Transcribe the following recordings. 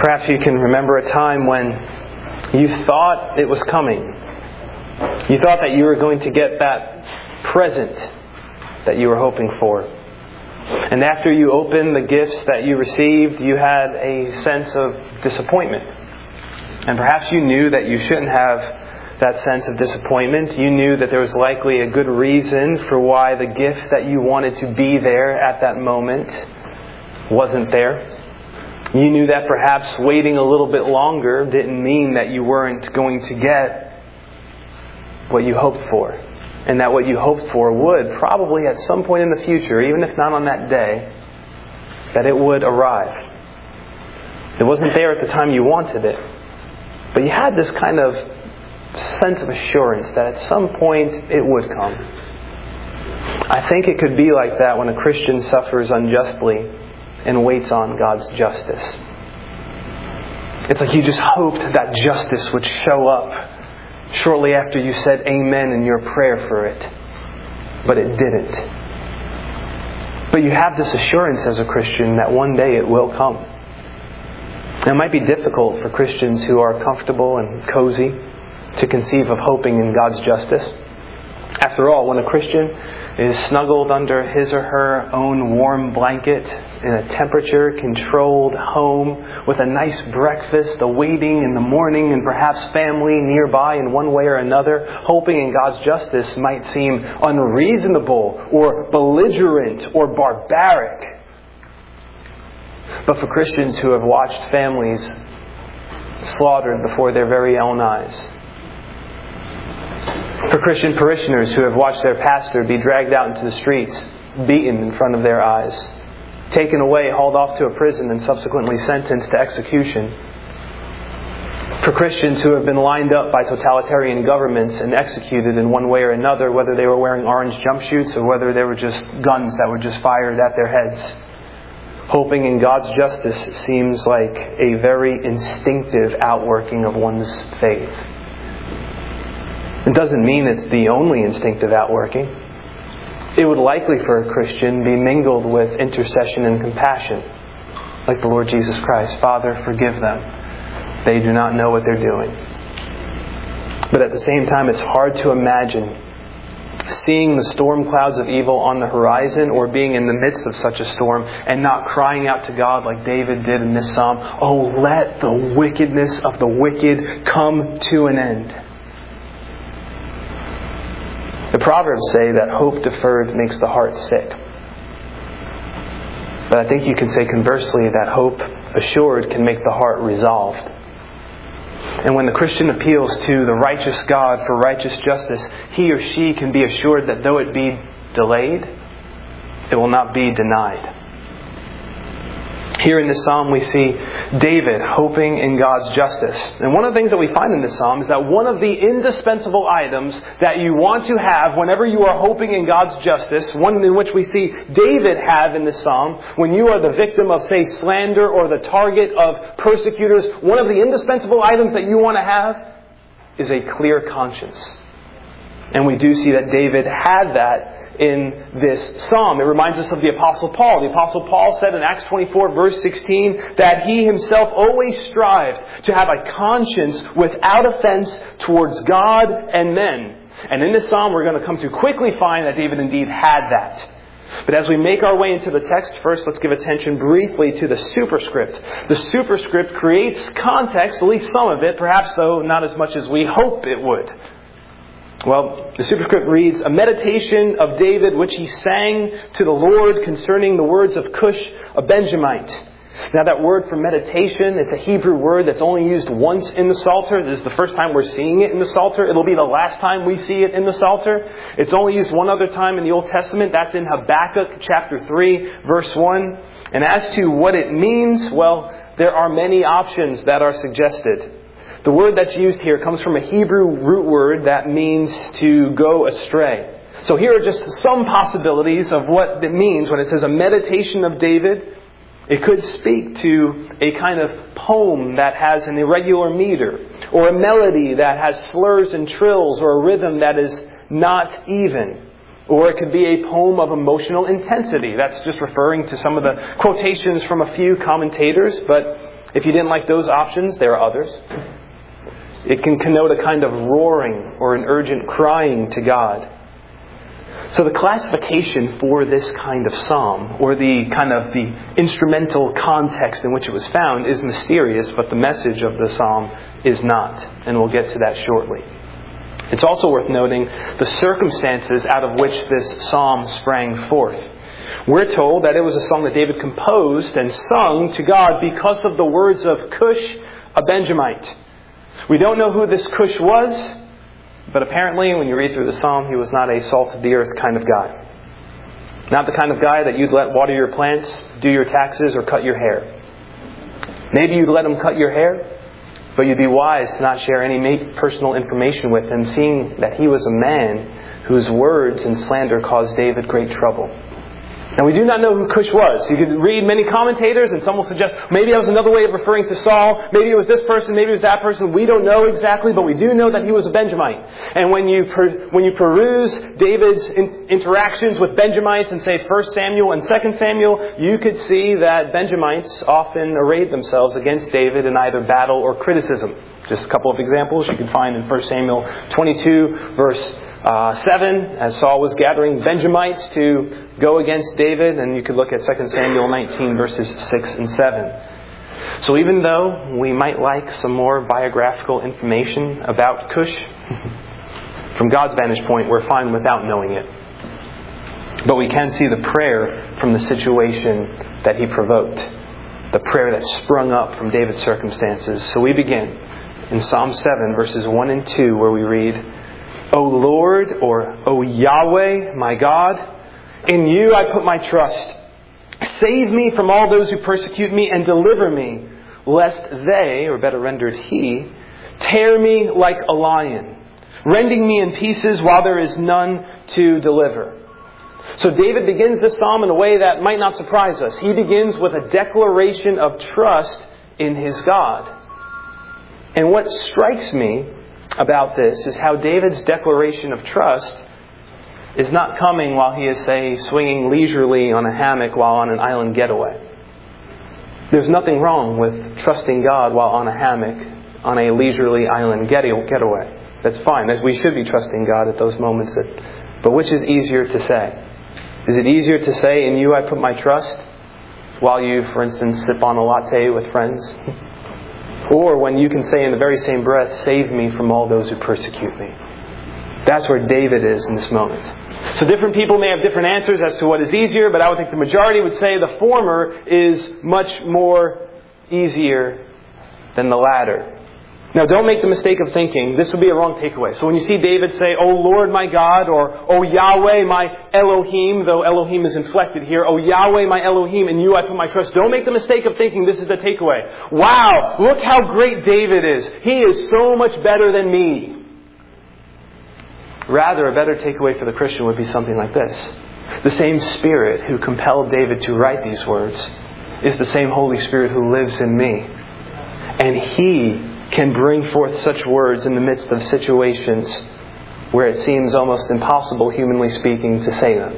Perhaps you can remember a time when you thought it was coming. You thought that you were going to get that present that you were hoping for. And after you opened the gifts that you received, you had a sense of disappointment. And perhaps you knew that you shouldn't have that sense of disappointment. You knew that there was likely a good reason for why the gift that you wanted to be there at that moment wasn't there. You knew that perhaps waiting a little bit longer didn't mean that you weren't going to get what you hoped for. And that what you hoped for would probably at some point in the future, even if not on that day, that it would arrive. It wasn't there at the time you wanted it. But you had this kind of sense of assurance that at some point it would come. I think it could be like that when a Christian suffers unjustly and waits on God's justice. It's like you just hoped that justice would show up shortly after you said amen in your prayer for it. But it didn't. But you have this assurance as a Christian that one day it will come. Now, it might be difficult for Christians who are comfortable and cozy to conceive of hoping in God's justice. After all, when a Christian is snuggled under his or her own warm blanket in a temperature-controlled home with a nice breakfast awaiting in the morning and perhaps family nearby in one way or another, hoping in God's justice might seem unreasonable or belligerent or barbaric. But for Christians who have watched families slaughtered before their very own eyes, for Christian parishioners who have watched their pastor be dragged out into the streets, beaten in front of their eyes, taken away, hauled off to a prison, and subsequently sentenced to execution. For Christians who have been lined up by totalitarian governments and executed in one way or another, whether they were wearing orange jumpsuits or whether they were just guns that were just fired at their heads. Hoping in God's justice seems like a very instinctive outworking of one's faith. It doesn't mean it's the only instinctive outworking. It would likely for a Christian be mingled with intercession and compassion, like the Lord Jesus Christ. Father, forgive them. They do not know what they're doing. But at the same time, it's hard to imagine seeing the storm clouds of evil on the horizon or being in the midst of such a storm and not crying out to God like David did in this psalm, "Oh, let the wickedness of the wicked come to an end." The Proverbs say that hope deferred makes the heart sick. But I think you can say conversely that hope assured can make the heart resolved. And when the Christian appeals to the righteous God for righteous justice, he or she can be assured that though it be delayed, it will not be denied. Here in this psalm we see David hoping in God's justice. And one of the things that we find in this psalm is that one of the indispensable items that you want to have whenever you are hoping in God's justice, one in which we see David have in this psalm, when you are the victim of, say, slander or the target of persecutors, one of the indispensable items that you want to have is a clear conscience. And we do see that David had that in this psalm. It reminds us of the Apostle Paul. The Apostle Paul said in Acts 24 verse 16 that he himself always strived to have a conscience without offense towards God and men. And in this psalm we're going to come to quickly find that David indeed had that. But as we make our way into the text, first let's give attention briefly to the superscript. The superscript creates context, at least some of it, perhaps though not as much as we hope it would. Well, the superscript reads, "A meditation of David which he sang to the Lord concerning the words of Cush, a Benjamite." Now that word for meditation, it's a Hebrew word that's only used once in the Psalter. This is the first time we're seeing it in the Psalter. It'll be the last time we see it in the Psalter. It's only used one other time in the Old Testament. That's in Habakkuk chapter 3, verse 1. And as to what it means, well, there are many options that are suggested. The word that's used here comes from a Hebrew root word that means to go astray. So here are just some possibilities of what it means when it says a meditation of David. It could speak to a kind of poem that has an irregular meter, or a melody that has slurs and trills, or a rhythm that is not even. Or it could be a poem of emotional intensity. That's just referring to some of the quotations from a few commentators, but If you didn't like those options, there are others. It can connote a kind of roaring or an urgent crying to God. So the classification for this kind of psalm, or the instrumental context in which it was found, is mysterious, but the message of the psalm is not. And we'll get to that shortly. It's also worth noting the circumstances out of which this psalm sprang forth. We're told that it was a song that David composed and sung to God because of the words of Cush, a Benjamite. We don't know who this Cush was, but apparently when you read through the psalm, he was not a salt-of-the-earth kind of guy. Not the kind of guy that you'd let water your plants, do your taxes, or cut your hair. Maybe you'd let him cut your hair, but you'd be wise to not share any personal information with him, seeing that he was a man whose words and slander caused David great trouble. Now, we do not know who Cush was. You could read many commentators, and some will suggest maybe that was another way of referring to Saul. Maybe it was this person, maybe it was that person. We don't know exactly, but we do know that he was a Benjamite. And when you peruse David's interactions with Benjamites in, say, 1 Samuel and 2 Samuel, you could see that Benjamites often arrayed themselves against David in either battle or criticism. Just a couple of examples you can find in 1 Samuel 22, verse 7, as Saul was gathering Benjamites to go against David, and you could look at 2 Samuel 19, verses 6 and 7. So even though we might like some more biographical information about Cush, from God's vantage point, we're fine without knowing it. But we can see the prayer from the situation that he provoked, the prayer that sprung up from David's circumstances. So we begin in Psalm 7, verses 1 and 2, where we read, O Lord, or O Yahweh, my God, in you I put my trust. Save me from all those who persecute me and deliver me, lest they, or better rendered he, tear me like a lion, rending me in pieces while there is none to deliver. So David begins this psalm in a way that might not surprise us. He begins with a declaration of trust in his God. And what strikes me about this is how David's declaration of trust is not coming while he is, say, swinging leisurely on a hammock while on an island getaway. There's nothing wrong with trusting God while on a hammock on a leisurely island getaway. That's fine, as we should be trusting God at those moments. But which is easier to say? Is it easier to say, in you I put my trust, while you, for instance, sip on a latte with friends? Or when you can say in the very same breath, save me from all those who persecute me. That's where David is in this moment. So different people may have different answers as to what is easier, but I would think the majority would say the former is much more easier than the latter. Now, don't make the mistake of thinking, this would be a wrong takeaway. So when you see David say, O Lord my God, or O Yahweh my Elohim, though Elohim is inflected here, O Yahweh my Elohim, in you I put my trust. Don't make the mistake of thinking this is the takeaway. Wow, look how great David is. He is so much better than me. Rather, a better takeaway for the Christian would be something like this. The same Spirit who compelled David to write these words is the same Holy Spirit who lives in me. And He can bring forth such words in the midst of situations where it seems almost impossible, humanly speaking, to say them.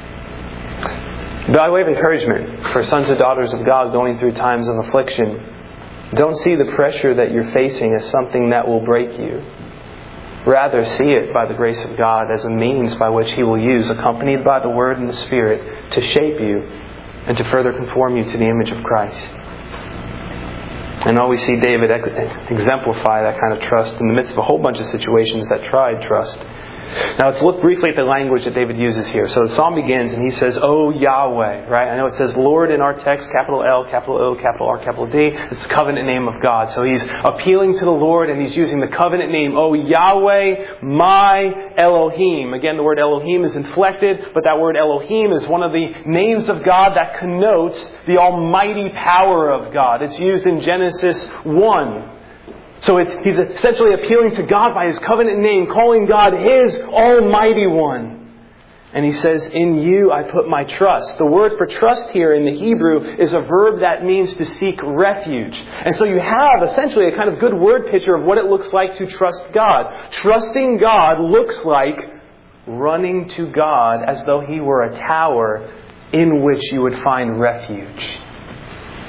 By way of encouragement for sons and daughters of God going through times of affliction, don't see the pressure that you're facing as something that will break you. Rather, see it by the grace of God as a means by which He will use, accompanied by the Word and the Spirit, to shape you and to further conform you to the image of Christ. And always see David exemplify that kind of trust in the midst of a whole bunch of situations that tried trust. Now let's look briefly at the language that David uses here. So the psalm begins and he says, O Yahweh, right? I know it says Lord in our text, capital L, capital O, capital R, capital D. It's the covenant name of God. So he's appealing to the Lord and he's using the covenant name, O Yahweh, my Elohim. Again, the word Elohim is inflected, but that word Elohim is one of the names of God that connotes the almighty power of God. It's used in Genesis 1. So he's essentially appealing to God by His covenant name, calling God His Almighty One. And he says, in you I put my trust. The word for trust here in the Hebrew is a verb that means to seek refuge. And so you have essentially a kind of good word picture of what it looks like to trust God. Trusting God looks like running to God as though He were a tower in which you would find refuge.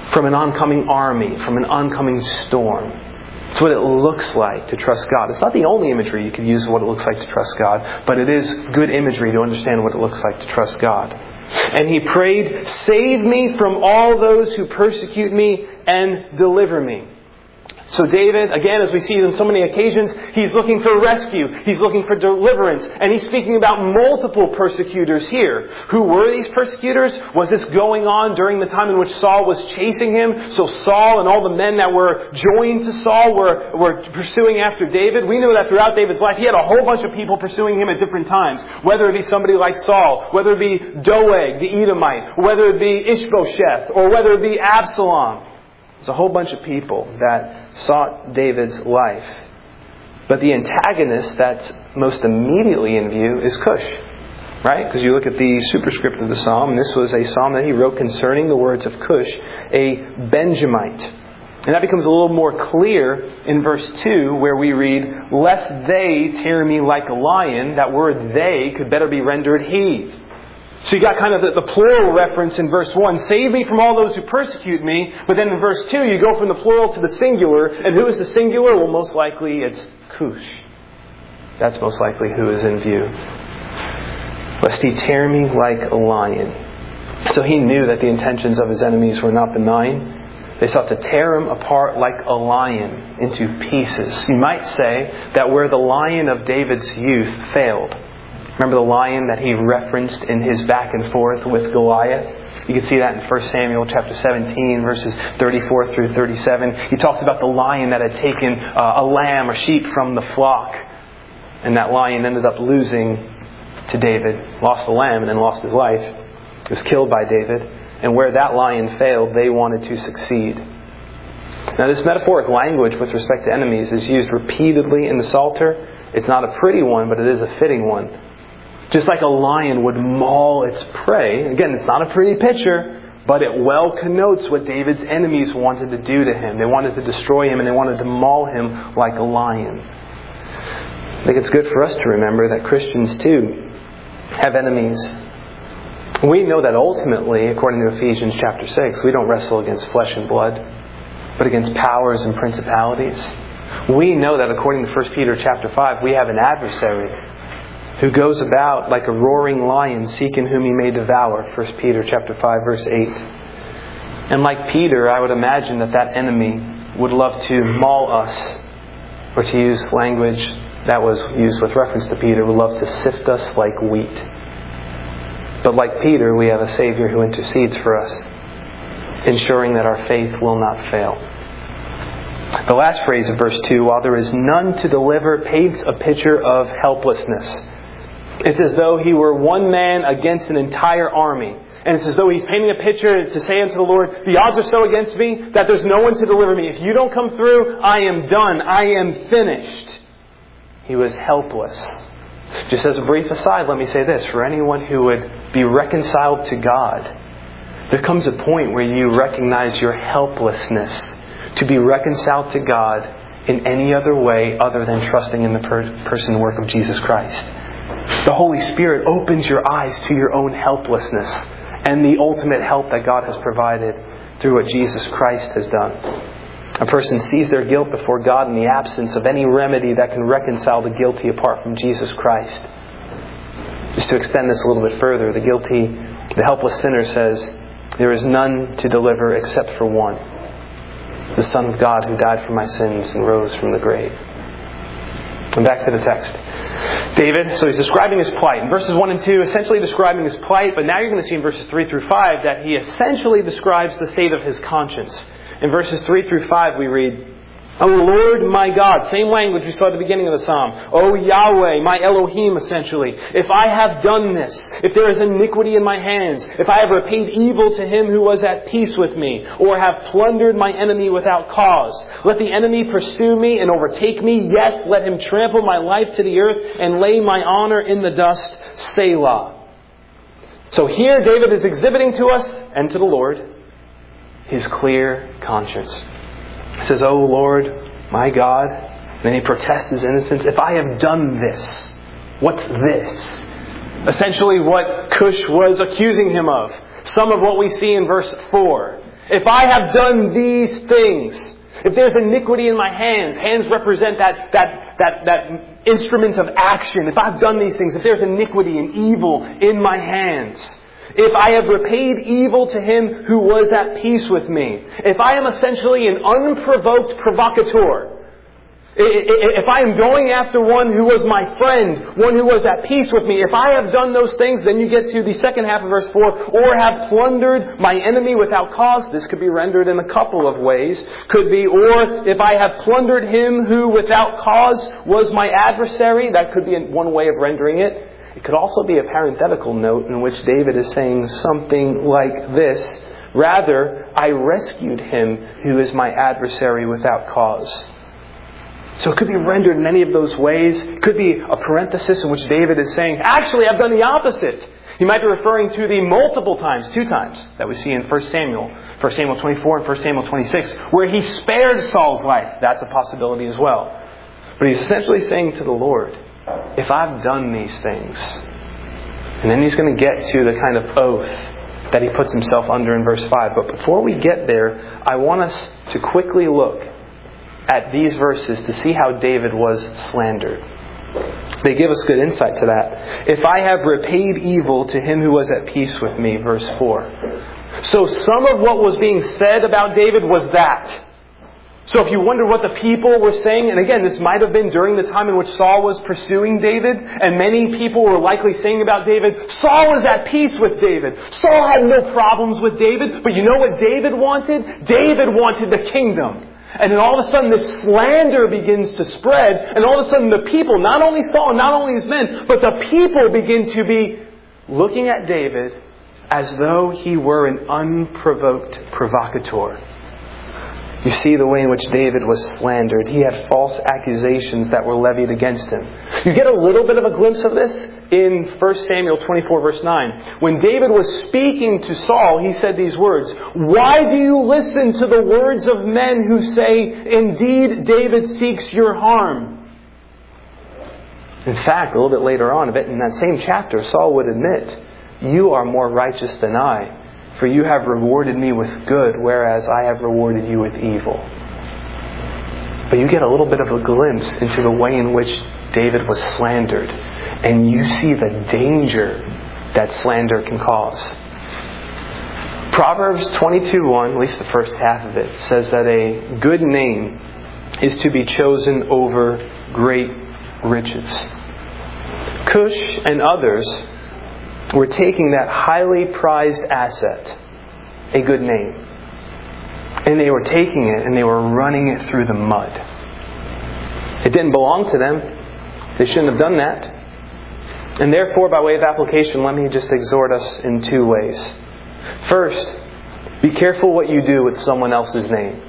from an oncoming army, from an oncoming storm. It's what it looks like to trust God. It's not the only imagery you could use of what it looks like to trust God, but it is good imagery to understand what it looks like to trust God. And he prayed, "Save me from all those who persecute me and deliver me." So David, again, as we see on so many occasions, he's looking for rescue. He's looking for deliverance. And he's speaking about multiple persecutors here. Who were these persecutors? Was this going on during the time in which Saul was chasing him? So Saul and all the men that were joined to Saul were pursuing after David. We know that throughout David's life, he had a whole bunch of people pursuing him at different times. Whether it be somebody like Saul, whether it be Doeg, the Edomite, whether it be Ishbosheth, or whether it be Absalom. There's a whole bunch of people that sought David's life. But the antagonist that's most immediately in view is Cush. Right? Because you look at the superscript of the psalm, and this was a psalm that he wrote concerning the words of Cush, a Benjamite. And that becomes a little more clear in verse 2, where we read, "Lest they tear me like a lion." That word "they" could better be rendered "he." So you got kind of the plural reference in verse 1. "Save me from all those who persecute me." But then in verse 2, you go from the plural to the singular. And who is the singular? Well, most likely it's Cush. That's most likely who is in view. "Lest he tear me like a lion." So he knew that the intentions of his enemies were not benign. They sought to tear him apart like a lion into pieces. You might say that where the lion of David's youth failed. Remember the lion that he referenced in his back and forth with Goliath? You can see that in 1 Samuel chapter 17, verses 34 through 37. He talks about the lion that had taken a lamb or sheep from the flock. And that lion ended up losing to David. Lost the lamb and then lost his life. He was killed by David. And where that lion failed, they wanted to succeed. Now this metaphoric language with respect to enemies is used repeatedly in the Psalter. It's not a pretty one, but it is a fitting one. Just like a lion would maul its prey. Again, it's not a pretty picture, but it well connotes what David's enemies wanted to do to him. They wanted to destroy him and they wanted to maul him like a lion. I think it's good for us to remember that Christians too have enemies. We know that ultimately, according to Ephesians chapter 6, we don't wrestle against flesh and blood, but against powers and principalities. We know that according to 1 Peter chapter 5, we have an adversary who goes about like a roaring lion seeking whom he may devour. 1 Peter chapter 5, verse 8. And like Peter, I would imagine that enemy would love to maul us, or to use language that was used with reference to Peter, would love to sift us like wheat. But like Peter, we have a Savior who intercedes for us, ensuring that our faith will not fail. The last phrase of verse 2, "while there is none to deliver," paints a picture of helplessness. It's as though he were one man against an entire army. And it's as though he's painting a picture to say unto the Lord, the odds are so against me that there's no one to deliver me. If you don't come through, I am done. I am finished. He was helpless. Just as a brief aside, let me say this. For anyone who would be reconciled to God, there comes a point where you recognize your helplessness to be reconciled to God in any other way other than trusting in the person and work of Jesus Christ. The Holy Spirit opens your eyes to your own helplessness and the ultimate help that God has provided through what Jesus Christ has done. A person sees their guilt before God in the absence of any remedy that can reconcile the guilty apart from Jesus Christ. Just to extend this a little bit further, the helpless sinner says, "There is none to deliver except for one, the Son of God who died for my sins and rose from the grave." And back to the text. David, so he's describing his plight. In verses 1 and 2, essentially describing his plight, but now you're going to see in verses 3 through 5 that he essentially describes the state of his conscience. In verses 3 through 5 we read, "O Lord my God," same language we saw at the beginning of the psalm. "O Yahweh, my Elohim," essentially. "If I have done this, if there is iniquity in my hands, if I have repaid evil to him who was at peace with me, or have plundered my enemy without cause, let the enemy pursue me and overtake me. Yes, let him trample my life to the earth and lay my honor in the dust. Selah." So here David is exhibiting to us and to the Lord his clear conscience. He says, "O Lord, my God," and then he protests his innocence. "If I have done this," what's this? Essentially what Cush was accusing him of. Some of what we see in verse 4. If I have done these things, if there's iniquity in my hands, hands represent that instrument of action. If I've done these things, if there's iniquity and evil in my hands, if I have repaid evil to him who was at peace with me, if I am essentially an unprovoked provocateur, if I am going after one who was my friend, one who was at peace with me, if I have done those things, then you get to the second half of verse 4, or have plundered my enemy without cause. This could be rendered in a couple of ways. Could be, or if I have plundered him who without cause was my adversary. That could be one way of rendering it. It could also be a parenthetical note in which David is saying something like this: rather, I rescued him who is my adversary without cause. So it could be rendered in any of those ways. It could be a parenthesis in which David is saying, actually, I've done the opposite. He might be referring to the multiple times, 2 times, that we see in 1 Samuel 24 and 1 Samuel 26, where he spared Saul's life. That's a possibility as well. But he's essentially saying to the Lord, if I've done these things, and then he's going to get to the kind of oath that he puts himself under in verse 5. But before we get there, I want us to quickly look at these verses to see how David was slandered. They give us good insight to that. If I have repaid evil to him who was at peace with me, verse 4. So some of what was being said about David was that. So if you wonder what the people were saying, and again, this might have been during the time in which Saul was pursuing David, and many people were likely saying about David, Saul was at peace with David. Saul had no problems with David, but you know what David wanted? David wanted the kingdom. And then all of a sudden this slander begins to spread, and all of a sudden the people, not only Saul, not only his men, but the people begin to be looking at David as though he were an unprovoked provocateur. You see the way in which David was slandered. He had false accusations that were levied against him. You get a little bit of a glimpse of this in 1 Samuel 24 verse 9. When David was speaking to Saul, he said these words, "Why do you listen to the words of men who say, 'Indeed, David seeks your harm'?" In fact, a little bit later on, a bit in that same chapter, Saul would admit, "You are more righteous than I. For you have rewarded me with good, whereas I have rewarded you with evil." But you get a little bit of a glimpse into the way in which David was slandered. And you see the danger that slander can cause. Proverbs 22:1, at least the first half of it, says that a good name is to be chosen over great riches. Cush and others were taking that highly prized asset, a good name, and they were taking it and they were running it through the mud. It didn't belong to them. They shouldn't have done that. And therefore, by way of application, let me just exhort us in 2 ways. First, be careful what you do with someone else's name.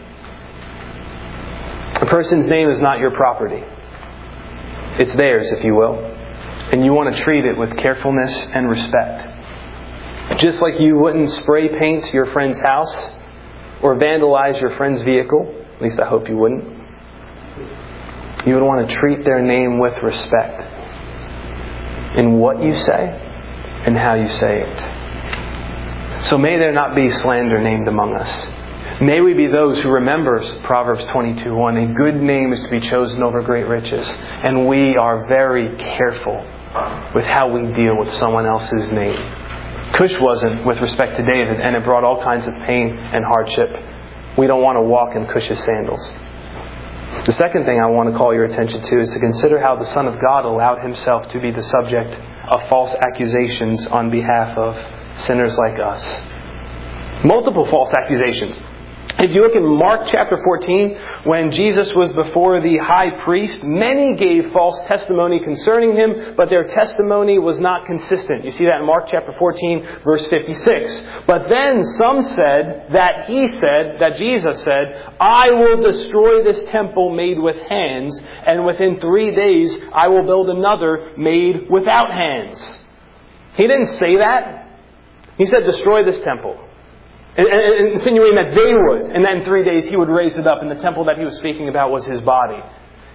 A person's name is not your property. It's theirs, if you will. And you want to treat it with carefulness and respect. Just like you wouldn't spray paint your friend's house or vandalize your friend's vehicle, at least I hope you wouldn't, you would want to treat their name with respect in what you say and how you say it. So may there not be slander named among us. May we be those who remember Proverbs 22:1. A good name is to be chosen over great riches. And we are very careful with how we deal with someone else's name. Cush wasn't with respect to David, and it brought all kinds of pain and hardship. We don't want to walk in Cush's sandals. The second thing I want to call your attention to is to consider how the Son of God allowed himself to be the subject of false accusations on behalf of sinners like us. Multiple false accusations. If you look in Mark chapter 14, when Jesus was before the high priest, many gave false testimony concerning him, but their testimony was not consistent. You see that in Mark chapter 14, verse 56. But then some said that Jesus said, "I will destroy this temple made with hands, and within 3 days I will build another made without hands." He didn't say that. He said, "Destroy this temple." And insinuating that they would, and then in 3 days he would raise it up, and the temple that he was speaking about was his body.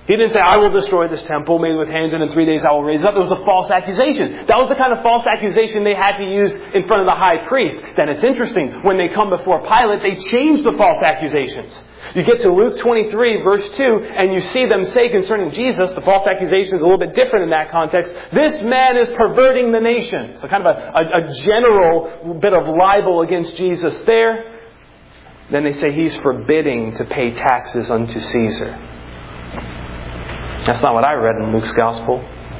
He didn't say, I will destroy this temple made with hands, and in 3 days I will raise it up. It was a false accusation. That was the kind of false accusation they had to use in front of the high priest. Then it's interesting, when they come before Pilate, they change the false accusations. You get to Luke 23, verse 2, and you see them say concerning Jesus, the false accusation is a little bit different in that context. This man is perverting the nation. So kind of a general bit of libel against Jesus there. Then they say he's forbidding to pay taxes unto Caesar. That's not what I read in Luke's Gospel.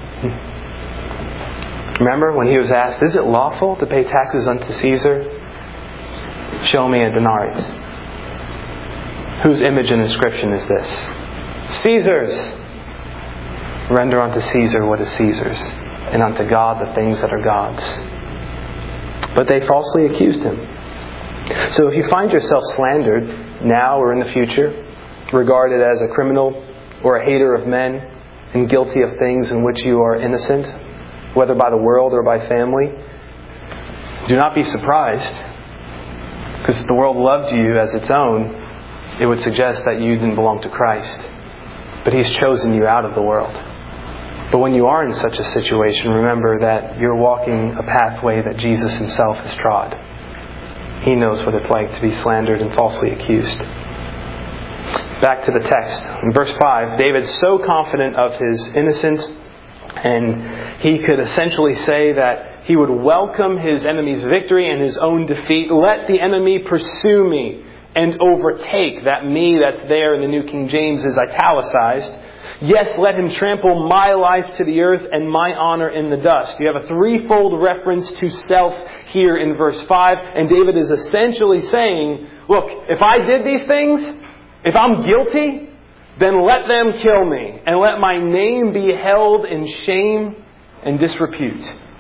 Remember when he was asked, is it lawful to pay taxes unto Caesar? Show me a denarius. Whose image and inscription is this? Caesar's. Render unto Caesar what is Caesar's, and unto God the things that are God's. But they falsely accused him. So if you find yourself slandered now or in the future, regarded as a criminal or a hater of men and guilty of things in which you are innocent, whether by the world or by family, do not be surprised. Because if the world loved you as its own, it would suggest that you didn't belong to Christ. But He's chosen you out of the world. But when you are in such a situation, remember that you're walking a pathway that Jesus Himself has trod. He knows what it's like to be slandered and falsely accused. Back to the text. In verse 5, David's so confident of his innocence, and he could essentially say that he would welcome his enemy's victory and his own defeat. Let the enemy pursue me and overtake. That me that's there in the New King James is italicized. Yes, let him trample my life to the earth and my honor in the dust. You have a threefold reference to self here in verse 5. And David is essentially saying, look, if I did these things, if I'm guilty, then let them kill me, and let my name be held in shame and disrepute.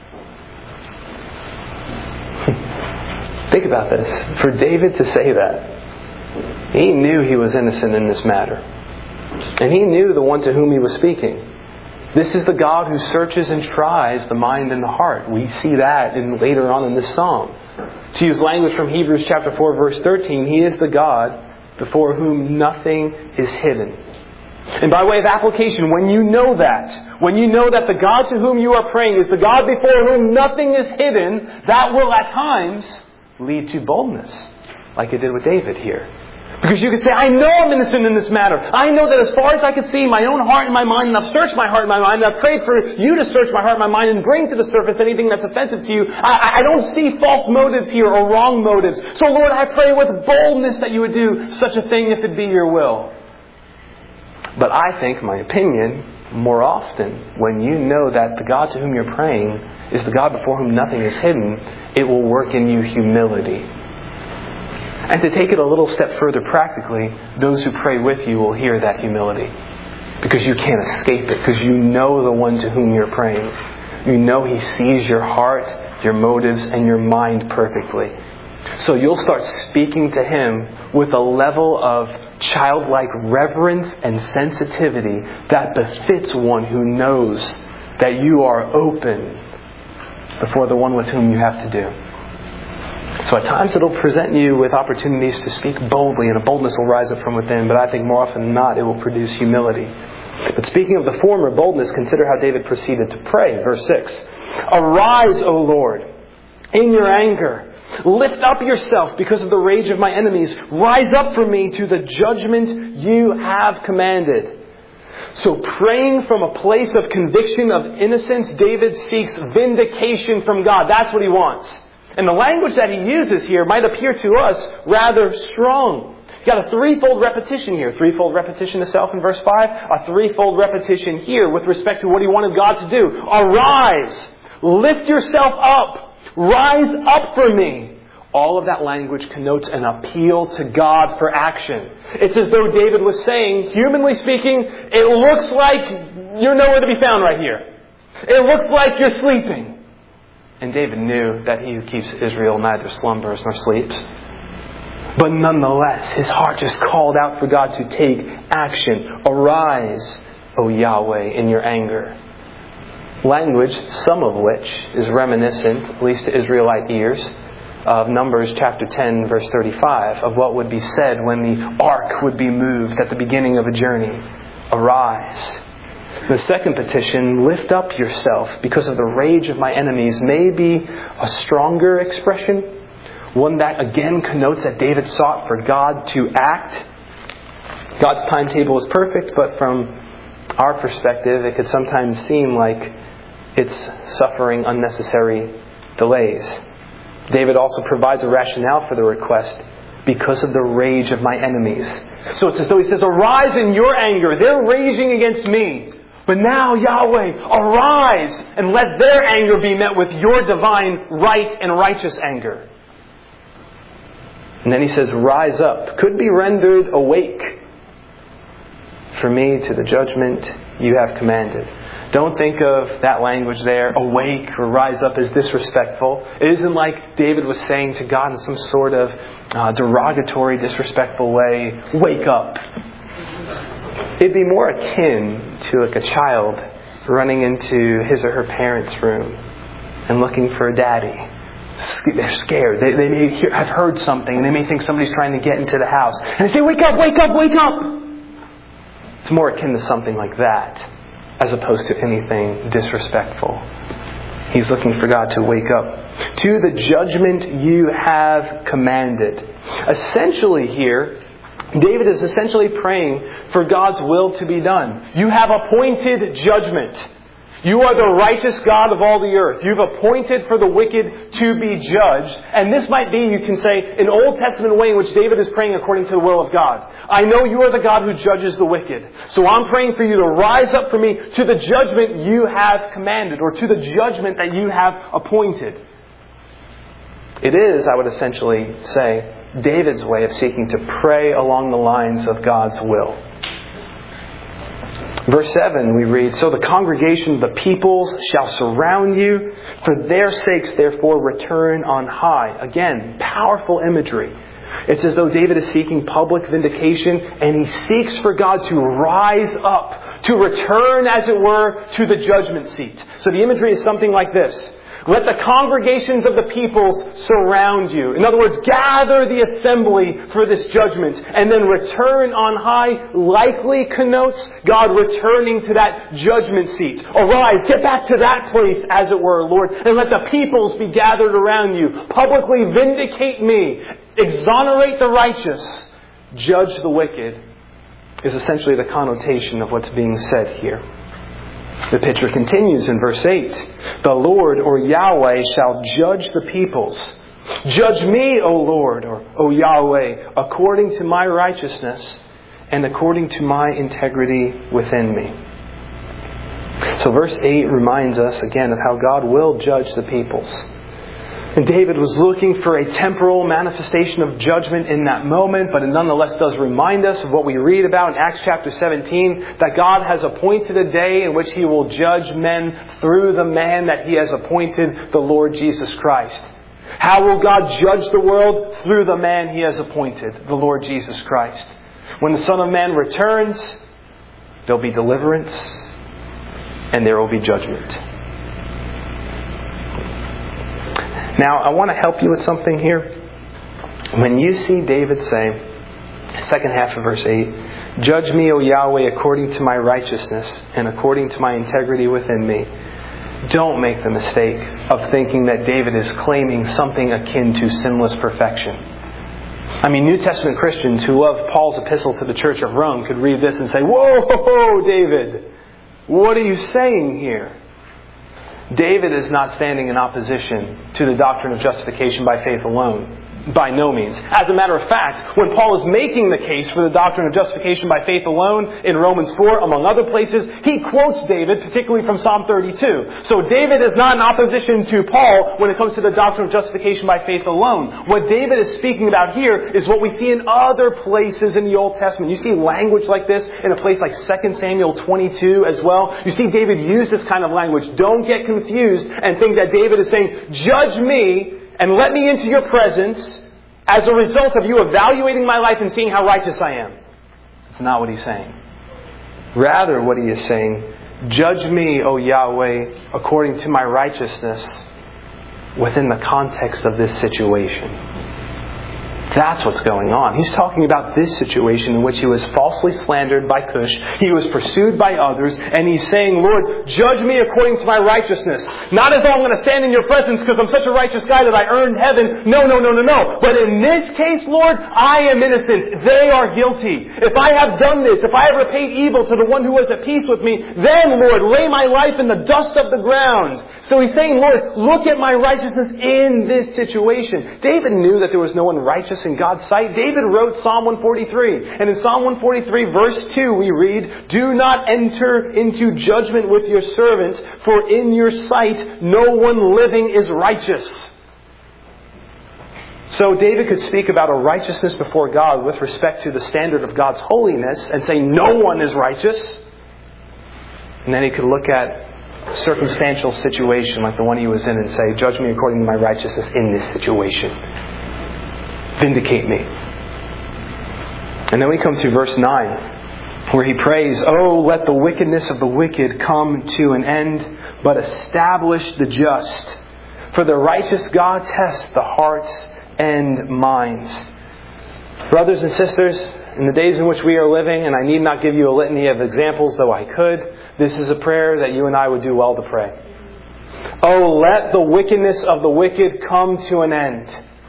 Think about this. For David to say that, he knew he was innocent in this matter. And he knew the one to whom he was speaking. This is the God who searches and tries the mind and the heart. We see that later on in this psalm. To use language from Hebrews chapter 4, verse 13, He is the God before whom nothing is hidden. And by way of application, when you know that the God to whom you are praying is the God before whom nothing is hidden, that will at times lead to boldness, like it did with David here. Because you could say, I know I'm innocent in this matter. I know that as far as I could see, my own heart and my mind, and I've searched my heart and my mind, and I've prayed for you to search my heart and my mind and bring to the surface anything that's offensive to you. I don't see false motives here or wrong motives. So Lord, I pray with boldness that you would do such a thing if it be your will. But I think, my opinion, more often, when you know that the God to whom you're praying is the God before whom nothing is hidden, it will work in you humility. And to take it a little step further practically, those who pray with you will hear that humility. Because you can't escape it. Because you know the one to whom you're praying. You know He sees your heart, your motives, and your mind perfectly. So you'll start speaking to Him with a level of childlike reverence and sensitivity that befits one who knows that you are open before the one with whom you have to do. So at times it'll present you with opportunities to speak boldly, and a boldness will rise up from within, but I think more often than not it will produce humility. But speaking of the former boldness, consider how David proceeded to pray. Verse 6. Arise, O Lord, in your anger. Lift up yourself because of the rage of my enemies. Rise up for me to the judgment you have commanded. So praying from a place of conviction of innocence, David seeks vindication from God. That's what he wants. And the language that he uses here might appear to us rather strong. You got a threefold repetition here. Threefold repetition to self in verse 5. A threefold repetition here with respect to what he wanted God to do. Arise. Lift yourself up. Rise up for me. All of that language connotes an appeal to God for action. It's as though David was saying, humanly speaking, it looks like you're nowhere to be found right here. It looks like you're sleeping. And David knew that He who keeps Israel neither slumbers nor sleeps. But nonetheless, his heart just called out for God to take action. Arise, O Yahweh, in your anger. Language, some of which is reminiscent, at least to Israelite ears, of Numbers chapter 10, verse 35, of what would be said when the ark would be moved at the beginning of a journey. arise. The second petition, lift up yourself because of the rage of my enemies, may be a stronger expression. One that again connotes that David sought for God to act. God's timetable is perfect, but from our perspective, it could sometimes seem like it's suffering unnecessary delays. David also provides a rationale for the request, because of the rage of my enemies. So it's as though he says, arise in your anger. They're raging against me. But now, Yahweh, arise and let their anger be met with your divine right and righteous anger. And then he says, rise up. Could be rendered awake for me to the judgment you have commanded. Don't think of that language there, awake or rise up, as disrespectful. It isn't like David was saying to God in some sort of derogatory, disrespectful way, wake up. It'd be more akin to like a child running into his or her parents' room and looking for a daddy. They're scared. They may have heard something and they may think somebody's trying to get into the house. And they say, wake up, wake up, wake up! It's more akin to something like that, as opposed to anything disrespectful. He's looking for God to wake up to the judgment you have commanded. Essentially here, David is essentially praying for God's will to be done. You have appointed judgment. You are the righteous God of all the earth. You've appointed for the wicked to be judged. And this might be, you can say, an Old Testament way in which David is praying according to the will of God. I know you are the God who judges the wicked. So I'm praying for you to rise up for me to the judgment you have commanded, or to the judgment that you have appointed. It is, I would essentially say, David's way of seeking to pray along the lines of God's will. Verse 7 we read, so the congregation of the peoples shall surround you. For their sakes, therefore, return on high. Again, powerful imagery. It's as though David is seeking public vindication, and he seeks for God to rise up, to return, as it were, to the judgment seat. So the imagery is something like this. Let the congregations of the peoples surround you. In other words, gather the assembly for this judgment, and then return on high likely connotes God returning to that judgment seat. Arise, get back to that place, as it were, Lord, and let the peoples be gathered around you. Publicly vindicate me. Exonerate the righteous. Judge the wicked, is essentially the connotation of what's being said here. The picture continues in verse 8. The Lord, or Yahweh, shall judge the peoples. Judge me, O Lord, or O Yahweh, according to my righteousness and according to my integrity within me. So verse 8 reminds us again of how God will judge the peoples. And David was looking for a temporal manifestation of judgment in that moment, but it nonetheless does remind us of what we read about in Acts chapter 17, that God has appointed a day in which He will judge men through the man that He has appointed, the Lord Jesus Christ. How will God judge the world? Through the man He has appointed, the Lord Jesus Christ. When the Son of Man returns, there will be deliverance and there will be judgment. Now, I want to help you with something here. When you see David say, second half of verse 8, judge me, O Yahweh, according to my righteousness and according to my integrity within me, don't make the mistake of thinking that David is claiming something akin to sinless perfection. I mean, New Testament Christians who love Paul's epistle to the Church of Rome could read this and say, whoa, David, what are you saying here? David is not standing in opposition to the doctrine of justification by faith alone. By no means. As a matter of fact, when Paul is making the case for the doctrine of justification by faith alone in Romans 4, among other places, he quotes David, particularly from Psalm 32. So David is not in opposition to Paul when it comes to the doctrine of justification by faith alone. What David is speaking about here is what we see in other places in the Old Testament. You see language like this in a place like 2 Samuel 22 as well. You see David use this kind of language. Don't get confused and think that David is saying, judge me and let me into your presence as a result of you evaluating my life and seeing how righteous I am. That's not what he's saying. Rather, what he is saying, judge me, O Yahweh, according to my righteousness within the context of this situation. That's what's going on. He's talking about this situation in which he was falsely slandered by Cush. He was pursued by others. And he's saying, Lord, judge me according to my righteousness. Not as though I'm going to stand in your presence because I'm such a righteous guy that I earned heaven. No. But in this case, Lord, I am innocent. They are guilty. If I have done this, if I have repaid evil to the one who was at peace with me, then, Lord, lay my life in the dust of the ground. So he's saying, Lord, look at my righteousness in this situation. David knew that there was no one righteous in God's sight. David wrote Psalm 143. And in Psalm 143 verse 2 we read, do not enter into judgment with your servant, for in your sight no one living is righteous. So David could speak about a righteousness before God with respect to the standard of God's holiness and say no one is righteous. And then he could look at a circumstantial situation like the one he was in and say, judge me according to my righteousness in this situation. Vindicate me. And then we come to verse 9 where he prays, oh, let the wickedness of the wicked come to an end, but establish the just. For the righteous God tests the hearts and minds. Brothers and sisters, in the days in which we are living, and I need not give you a litany of examples, though I could, this is a prayer that you and I would do well to pray. Oh, let the wickedness of the wicked come to an end.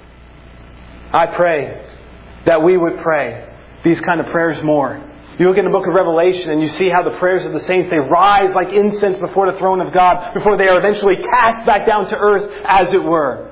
I pray that we would pray these kind of prayers more. You look in the book of Revelation and you see how the prayers of the saints, they rise like incense before the throne of God before they are eventually cast back down to earth, as it were.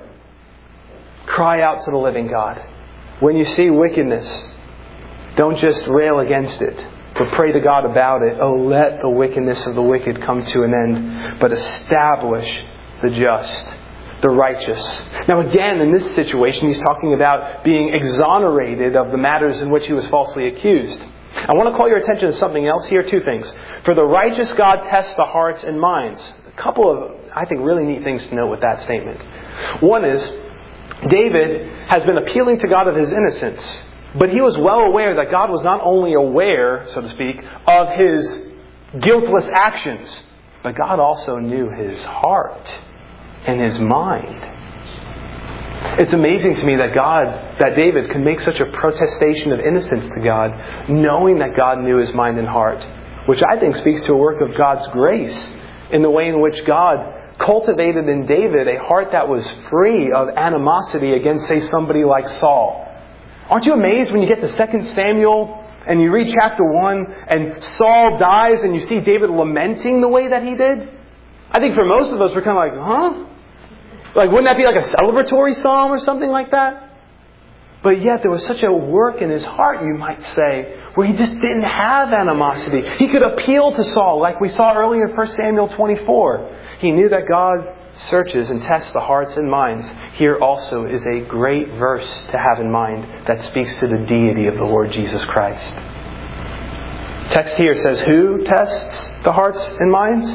Cry out to the living God. When you see wickedness, don't just rail against it, but pray to God about it. Oh, let the wickedness of the wicked come to an end, but establish the just, the righteous. Now again, in this situation, he's talking about being exonerated of the matters in which he was falsely accused. I want to call your attention to something else here, two things. For the righteous God tests the hearts and minds. A couple of, I think, really neat things to note with that statement. One is, David has been appealing to God of his innocence, but he was well aware that God was not only aware, so to speak, of his guiltless actions, but God also knew his heart and his mind. It's amazing to me that David could make such a protestation of innocence to God, knowing that God knew his mind and heart, which I think speaks to a work of God's grace in the way in which God cultivated in David a heart that was free of animosity against, say, somebody like Saul. Aren't you amazed when you get to 2 Samuel and you read chapter 1 and Saul dies and you see David lamenting the way that he did? I think for most of us we're kind of like, huh? Like, wouldn't that be like a celebratory psalm or something like that? But yet there was such a work in his heart, you might say, where he just didn't have animosity. He could appeal to Saul like we saw earlier in 1 Samuel 24. He knew that God searches and tests the hearts and minds. Here also is a great verse to have in mind that speaks to the deity of the Lord Jesus Christ. Text here says, who tests the hearts and minds?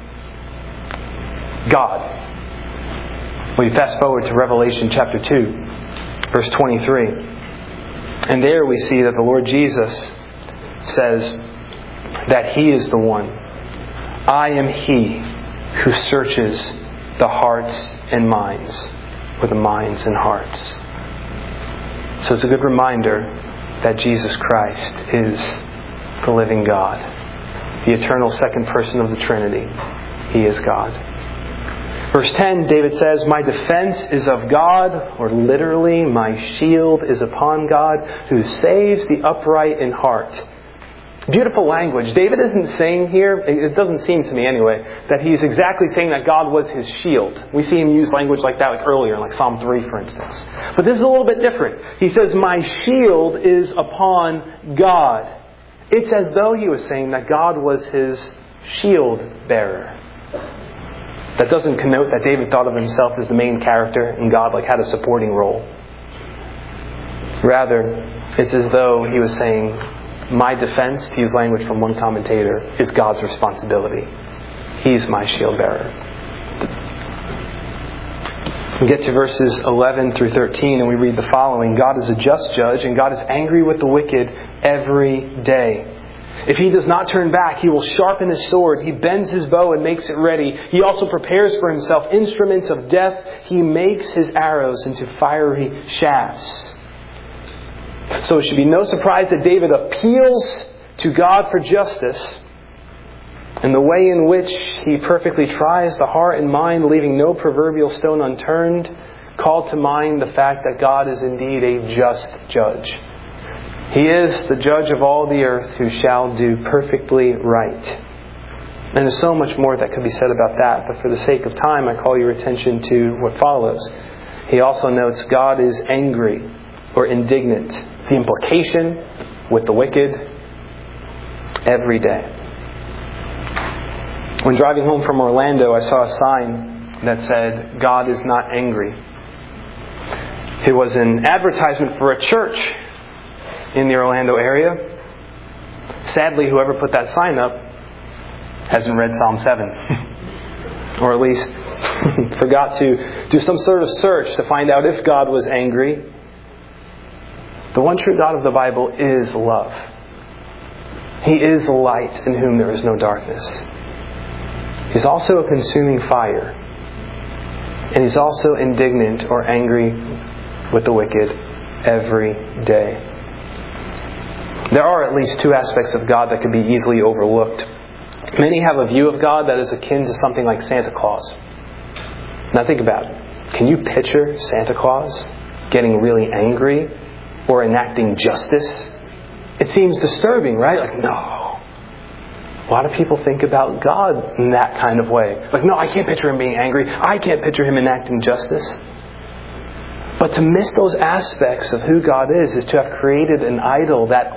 God. We fast forward to Revelation chapter 2, verse 23. And there we see that the Lord Jesus says that He is the one. I am He who searches the hearts and minds, or the minds and hearts. So it's a good reminder that Jesus Christ is the living God, the eternal second person of the Trinity. He is God. Verse 10, David says, my defense is of God, or literally, my shield is upon God, who saves the upright in heart. Beautiful language. David isn't saying here, it doesn't seem to me anyway, that he's exactly saying that God was his shield. We see him use language like that like earlier, like Psalm 3, for instance. But this is a little bit different. He says, my shield is upon God. It's as though he was saying that God was his shield bearer. That doesn't connote that David thought of himself as the main character and God like had a supporting role. Rather, it's as though he was saying, my defense, to use language from one commentator, is God's responsibility. He's my shield bearer. We get to verses 11 through 13 and we read the following. God is a just judge and God is angry with the wicked every day. If he does not turn back, he will sharpen his sword. He bends his bow and makes it ready. He also prepares for himself instruments of death. He makes his arrows into fiery shafts. So it should be no surprise that David appeals to God for justice, and the way in which he perfectly tries the heart and mind, leaving no proverbial stone unturned, called to mind the fact that God is indeed a just judge. He is the judge of all the earth who shall do perfectly right. And there's so much more that could be said about that, but for the sake of time, I call your attention to what follows. He also notes God is angry or indignant. The implication with the wicked every day. When driving home from Orlando, I saw a sign that said, God is not angry. It was an advertisement for a church in the Orlando area. Sadly, whoever put that sign up hasn't read Psalm 7. Or at least forgot to do some sort of search to find out if God was angry. The one true God of the Bible is love. He is light in whom there is no darkness. He's also a consuming fire. And He's also indignant or angry with the wicked every day. There are at least two aspects of God that can be easily overlooked. Many have a view of God that is akin to something like Santa Claus. Now think about it. Can you picture Santa Claus getting really angry or enacting justice? It seems disturbing, right? Like, no. A lot of people think about God in that kind of way. Like, no, I can't picture Him being angry. I can't picture Him enacting justice. But to miss those aspects of who God is to have created an idol that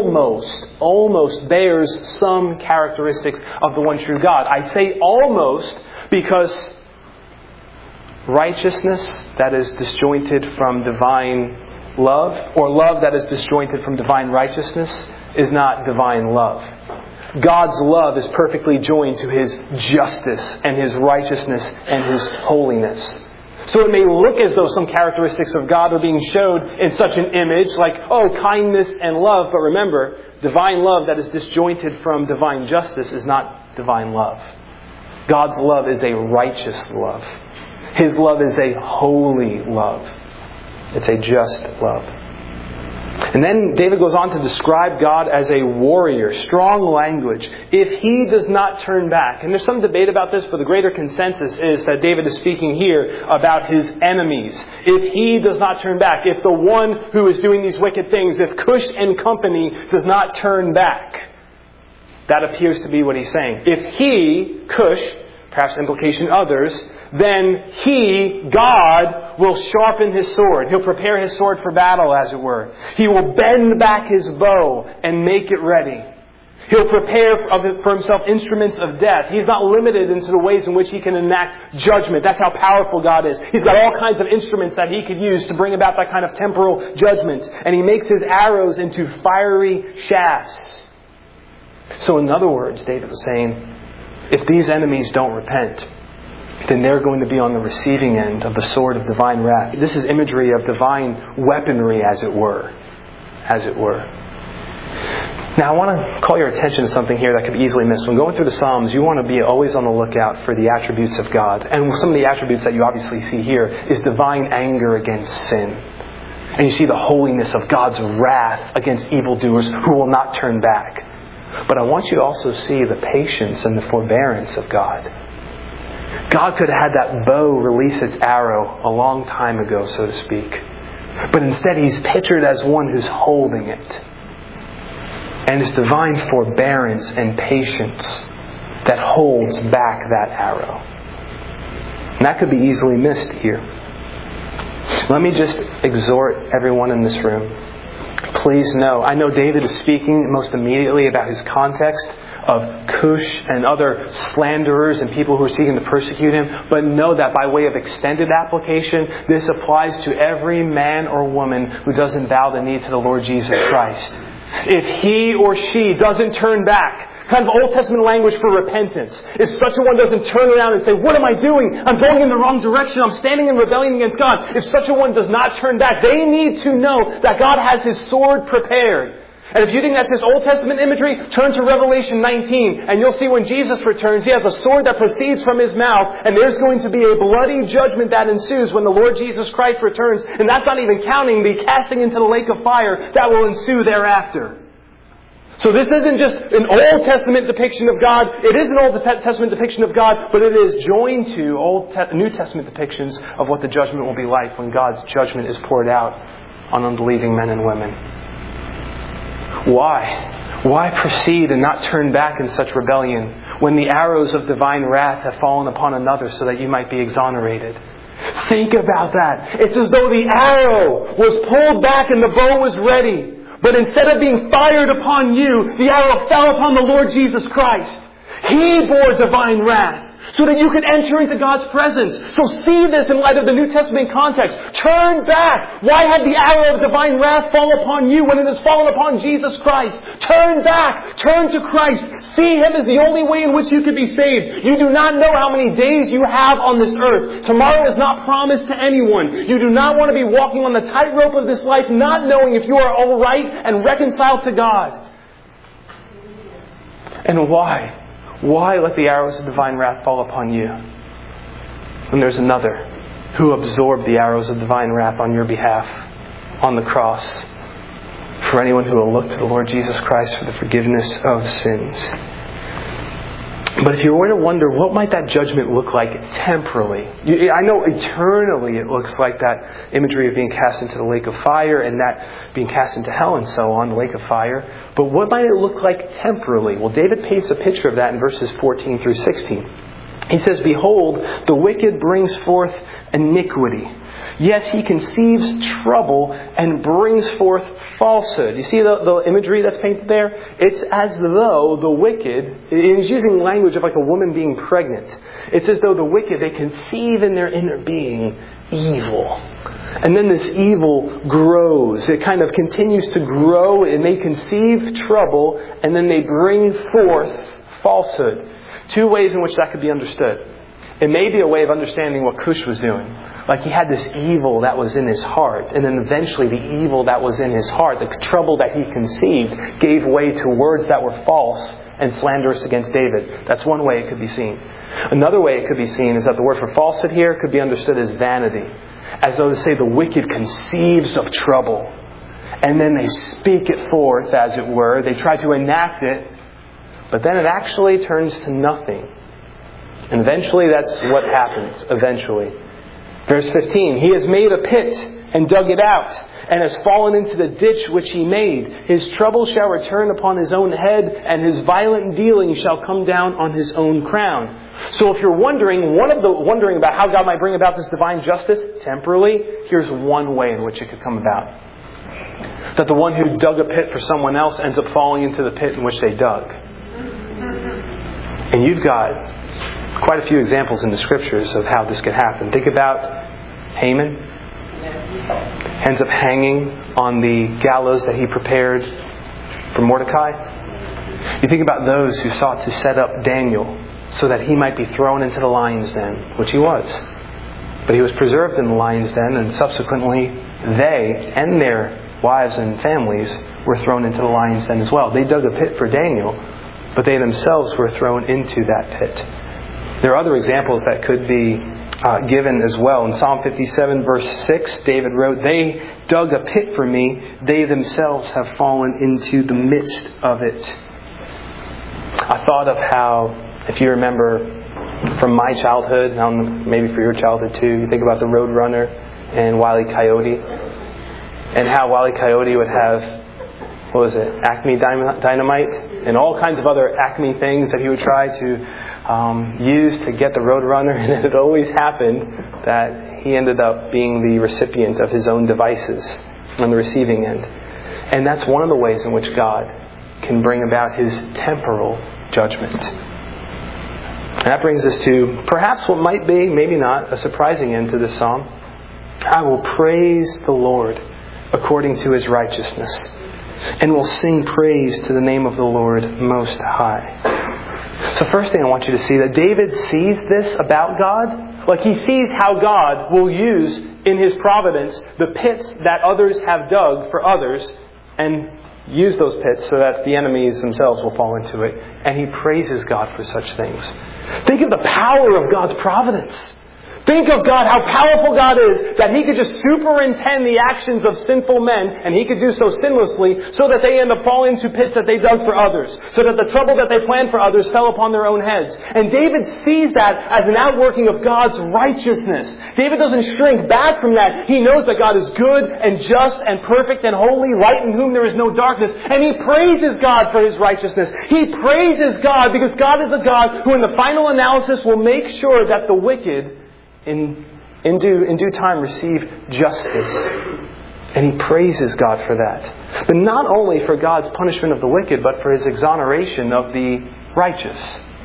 almost bears some characteristics of the one true God. I say almost because righteousness that is disjointed from divine love, or love that is disjointed from divine righteousness, is not divine love. God's love is perfectly joined to His justice and His righteousness and His holiness. So it may look as though some characteristics of God are being showed in such an image, like, kindness and love. But remember, divine love that is disjointed from divine justice is not divine love. God's love is a righteous love. His love is a holy love. It's a just love. And then David goes on to describe God as a warrior, strong language. If He does not turn back, and there's some debate about this, but the greater consensus is that David is speaking here about his enemies. If He does not turn back, if the one who is doing these wicked things, if Cush and company does not turn back, that appears to be what he's saying. If he, Cush, perhaps implication others, then He, God, will sharpen His sword. He'll prepare His sword for battle, as it were. He will bend back His bow and make it ready. He'll prepare for Himself instruments of death. He's not limited into the ways in which He can enact judgment. That's how powerful God is. He's got all kinds of instruments that He could use to bring about that kind of temporal judgment. And He makes His arrows into fiery shafts. So in other words, David was saying, if these enemies don't repent, then they're going to be on the receiving end of the sword of divine wrath. This is imagery of divine weaponry, as it were. Now, I want to call your attention to something here that could be easily missed. When going through the Psalms, you want to be always on the lookout for the attributes of God. And some of the attributes that you obviously see here is divine anger against sin. And you see the holiness of God's wrath against evildoers who will not turn back. But I want you to also see the patience and the forbearance of God. God could have had that bow release its arrow a long time ago, so to speak. But instead He's pictured as one who's holding it. And it's divine forbearance and patience that holds back that arrow. And that could be easily missed here. Let me just exhort everyone in this room. Please know, I know David is speaking most immediately about his context of Cush and other slanderers and people who are seeking to persecute him. But know that by way of extended application, this applies to every man or woman who doesn't bow the knee to the Lord Jesus Christ. If he or she doesn't turn back, kind of Old Testament language for repentance. If such a one doesn't turn around and say, what am I doing? I'm going in the wrong direction. I'm standing in rebellion against God. If such a one does not turn back, they need to know that God has His sword prepared. And if you think that's just Old Testament imagery, turn to Revelation 19 and you'll see when Jesus returns, He has a sword that proceeds from His mouth, and there's going to be a bloody judgment that ensues when the Lord Jesus Christ returns. And that's not even counting the casting into the lake of fire that will ensue thereafter. So this isn't just an Old Testament depiction of God. It is an Old Testament depiction of God, but it is joined to New Testament depictions of what the judgment will be like when God's judgment is poured out on unbelieving men and women. Why? Why proceed and not turn back in such rebellion when the arrows of divine wrath have fallen upon another so that you might be exonerated? Think about that. It's as though the arrow was pulled back and the bow was ready. But instead of being fired upon you, the arrow fell upon the Lord Jesus Christ. He bore divine wrath so that you could enter into God's presence. So see this in light of the New Testament context. Turn back. Why had the arrow of divine wrath fall upon you when it has fallen upon Jesus Christ? Turn back. Turn to Christ. See Him as the only way in which you could be saved. You do not know how many days you have on this earth. Tomorrow is not promised to anyone. You do not want to be walking on the tightrope of this life not knowing if you are all right and reconciled to God. And why? Why let the arrows of divine wrath fall upon you when there's another who absorbed the arrows of divine wrath on your behalf on the cross for anyone who will look to the Lord Jesus Christ for the forgiveness of sins? But if you were to wonder, what might that judgment look like temporally? I know eternally it looks like that imagery of being cast into the lake of fire and that being cast into hell and so on, the lake of fire. But what might it look like temporally? Well, David paints a picture of that in verses 14 through 16. He says, "Behold, the wicked brings forth iniquity. Yes, he conceives trouble and brings forth falsehood." You see the imagery that's painted there? It's as though the wicked, he's using language of like a woman being pregnant. It's as though the wicked, they conceive in their inner being evil. And then this evil grows. It kind of continues to grow, and they conceive trouble, and then they bring forth falsehood. Two ways in which that could be understood. It may be a way of understanding what Cush was doing. Like he had this evil that was in his heart, and then eventually the evil that was in his heart, the trouble that he conceived, gave way to words that were false and slanderous against David. That's one way it could be seen. Another way it could be seen is that the word for falsehood here could be understood as vanity. As though to say the wicked conceives of trouble, and then they speak it forth, as it were. They try to enact it, but then it actually turns to nothing. And eventually that's what happens, eventually. Verse 15, "He has made a pit and dug it out, and has fallen into the ditch which he made. His trouble shall return upon his own head, and his violent dealing shall come down on his own crown." So if you're wondering about how God might bring about this divine justice temporally, here's one way in which it could come about. That the one who dug a pit for someone else ends up falling into the pit in which they dug. And you've got quite a few examples in the Scriptures of how this could happen. Think about Haman. Ends up hanging on the gallows that he prepared for Mordecai. You think about those who sought to set up Daniel so that he might be thrown into the lion's den, which he was. But he was preserved in the lion's den, and subsequently they and their wives and families were thrown into the lion's den as well. They dug a pit for Daniel, but they themselves were thrown into that pit. There are other examples that could be given as well. In Psalm 57 verse 6, David wrote, "They dug a pit for me, they themselves have fallen into the midst of it." I thought of how, if you remember from my childhood, maybe for your childhood too, you think about the Roadrunner and Wile E. Coyote, and how Wile E. Coyote would have, Acme Dynamite, and all kinds of other Acme things that he would try to use to get the Roadrunner, and it always happened that he ended up being the recipient of his own devices on the receiving end. And that's one of the ways in which God can bring about His temporal judgment. And that brings us to perhaps what might be, maybe not, a surprising end to this psalm. "I will praise the Lord according to His righteousness, and will sing praise to the name of the Lord Most High." So first thing I want you to see, that David sees this about God. Like he sees how God will use in His providence the pits that others have dug for others, and use those pits so that the enemies themselves will fall into it. And he praises God for such things. Think of the power of God's providence. Think of God, how powerful God is, that He could just superintend the actions of sinful men, and He could do so sinlessly, so that they end up falling into pits that they dug for others, so that the trouble that they planned for others fell upon their own heads. And David sees that as an outworking of God's righteousness. David doesn't shrink back from that. He knows that God is good and just and perfect and holy, light in whom there is no darkness. And he praises God for His righteousness. He praises God because God is a God who in the final analysis will make sure that the wicked in due time receive justice. And he praises God for that. But not only for God's punishment of the wicked, but for His exoneration of the righteous.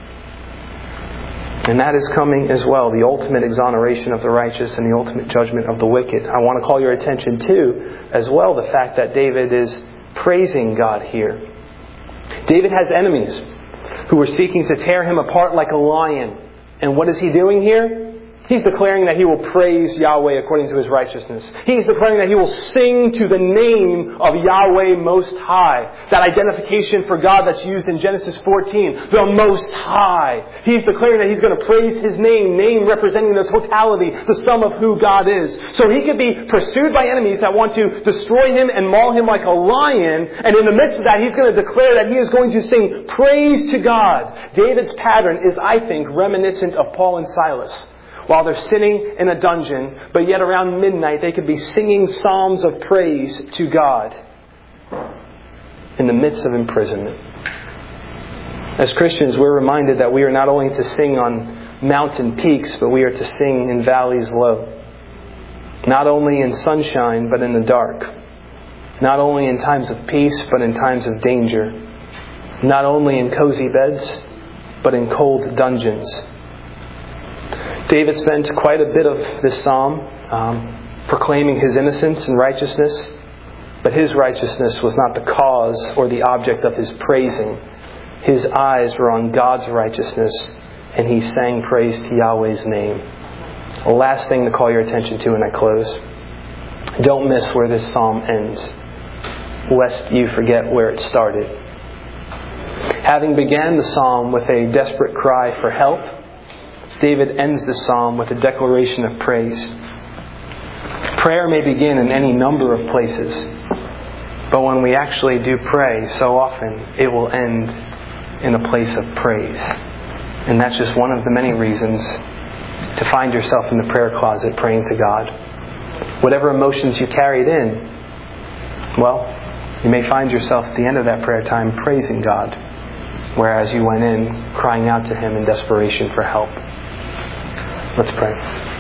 And that is coming as well, the ultimate exoneration of the righteous and the ultimate judgment of the wicked. I want to call your attention to, as well, the fact that David is praising God here. David has enemies who are seeking to tear him apart like a lion. And what is he doing here? He's declaring that he will praise Yahweh according to His righteousness. He's declaring that he will sing to the name of Yahweh Most High. That identification for God that's used in Genesis 14. The Most High. He's declaring that he's going to praise His name representing the totality, the sum of who God is. So he could be pursued by enemies that want to destroy him and maul him like a lion. And in the midst of that, he's going to declare that he is going to sing praise to God. David's pattern is, I think, reminiscent of Paul and Silas. While they're sitting in a dungeon, but yet around midnight they could be singing psalms of praise to God in the midst of imprisonment. As Christians, we're reminded that we are not only to sing on mountain peaks, but we are to sing in valleys low. Not only in sunshine, but in the dark. Not only in times of peace, but in times of danger. Not only in cozy beds, but in cold dungeons. David spent quite a bit of this psalm proclaiming his innocence and righteousness, but his righteousness was not the cause or the object of his praising. His eyes were on God's righteousness, and he sang praise to Yahweh's name. The last thing to call your attention to when I close. Don't miss where this psalm ends, lest you forget where it started. Having began the psalm with a desperate cry for help, David ends the psalm with a declaration of praise. Prayer may begin in any number of places, but when we actually do pray, so often it will end in a place of praise. And that's just one of the many reasons to find yourself in the prayer closet praying to God. Whatever emotions you carried in, well, you may find yourself at the end of that prayer time praising God, whereas you went in crying out to Him in desperation for help. Let's pray.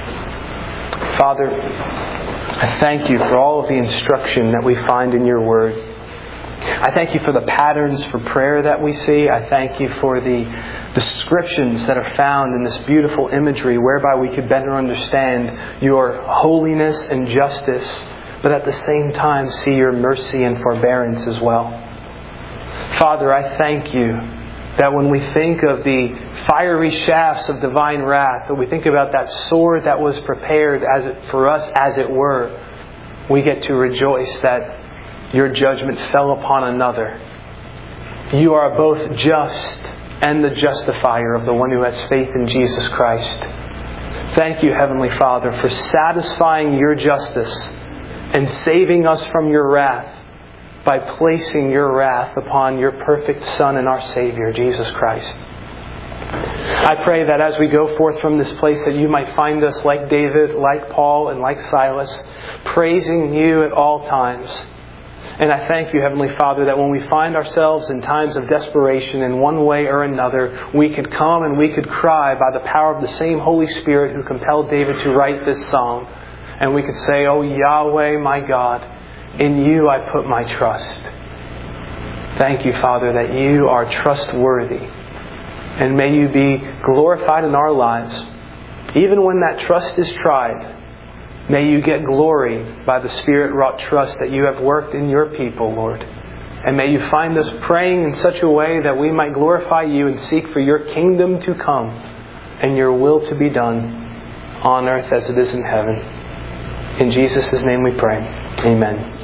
Father, I thank You for all of the instruction that we find in Your Word. I thank You for the patterns for prayer that we see. I thank You for the descriptions that are found in this beautiful imagery whereby we could better understand Your holiness and justice, but at the same time see Your mercy and forbearance as well. Father, I thank You that when we think of the fiery shafts of divine wrath, that we think about that sword that was prepared for us as it were, we get to rejoice that Your judgment fell upon another. You are both just and the justifier of the one who has faith in Jesus Christ. Thank You, Heavenly Father, for satisfying Your justice and saving us from Your wrath by placing Your wrath upon Your perfect Son and our Savior, Jesus Christ. I pray that as we go forth from this place that You might find us like David, like Paul, and like Silas, praising You at all times. And I thank You, Heavenly Father, that when we find ourselves in times of desperation in one way or another, we could come and we could cry by the power of the same Holy Spirit who compelled David to write this psalm. And we could say, "Oh Yahweh, my God, in You I put my trust." Thank You, Father, that You are trustworthy. And may You be glorified in our lives. Even when that trust is tried, may You get glory by the Spirit-wrought trust that You have worked in Your people, Lord. And may You find us praying in such a way that we might glorify You and seek for Your kingdom to come and Your will to be done on earth as it is in heaven. In Jesus' name we pray. Amen.